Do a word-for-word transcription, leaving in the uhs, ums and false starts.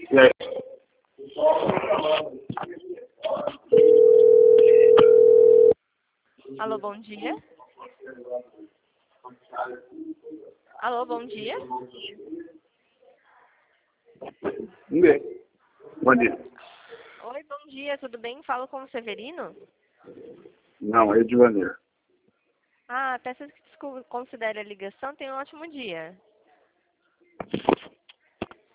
E aí? Alô, bom dia. Alô, bom dia. Vamos ver. Bom dia. Oi, bom dia, tudo bem? Falo com o Severino? Não, é Edvaneiro. Ah, peço que desculpe, considere a ligação. Tenha um ótimo dia.